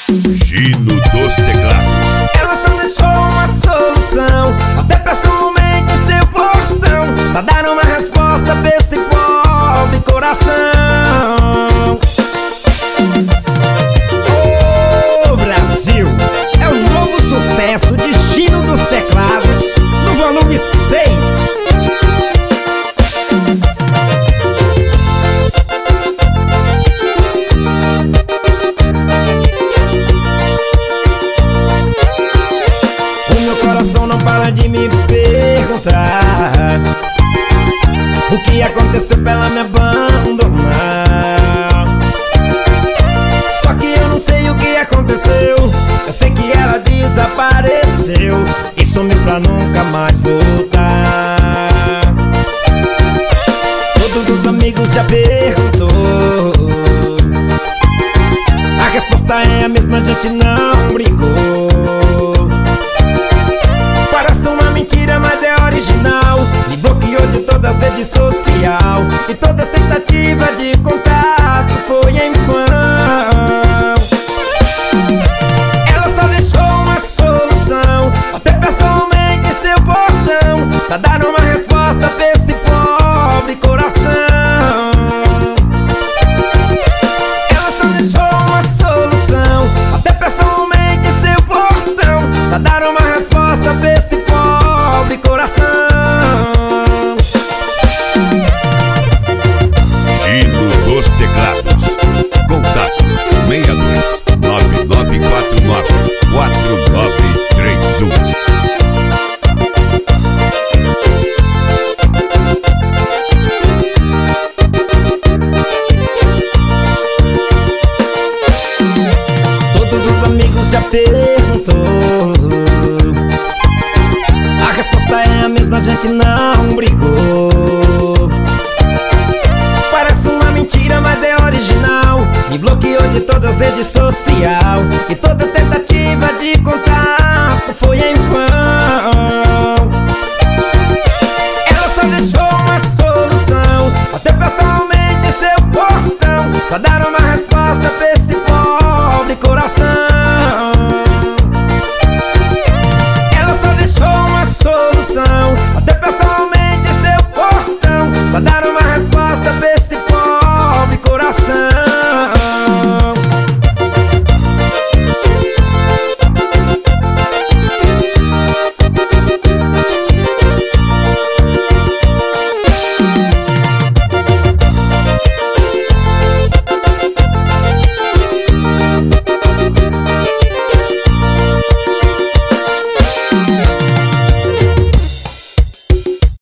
Gino dos teclados. Ela só deixou uma solução, até pressão no meio de seu portão, pra dar uma resposta pra esse pobre coração. Ô Brasil, é o novo sucesso de Gino dos teclados, no volume 6. Não para de me perguntar o que aconteceu pra ela me abandonar. Só que eu não sei o que aconteceu, eu sei que ela desapareceu e sumiu pra nunca mais voltar. Todos os amigos já perguntou, a resposta é a mesma, a gente não brigou. Parece uma mentira, mas é original. Me bloqueou de toda a rede social e toda a tentativa de contato foi em vão. Ela só deixou uma solução, até pessoalmente em seu portão, pra dar uma resposta pra esse pobre coração. Ela só deixou uma solução, até pessoalmente em seu portão, pra dar uma resposta pra esse pobre coração. Gino dos teclados. Contato 62-9949-4931. Todos os amigos já perguntou, a resposta é a mesma, a gente não brigou. Parece uma mentira, mas é original. Me bloqueou de todas as redes sociais e toda tentativa de contato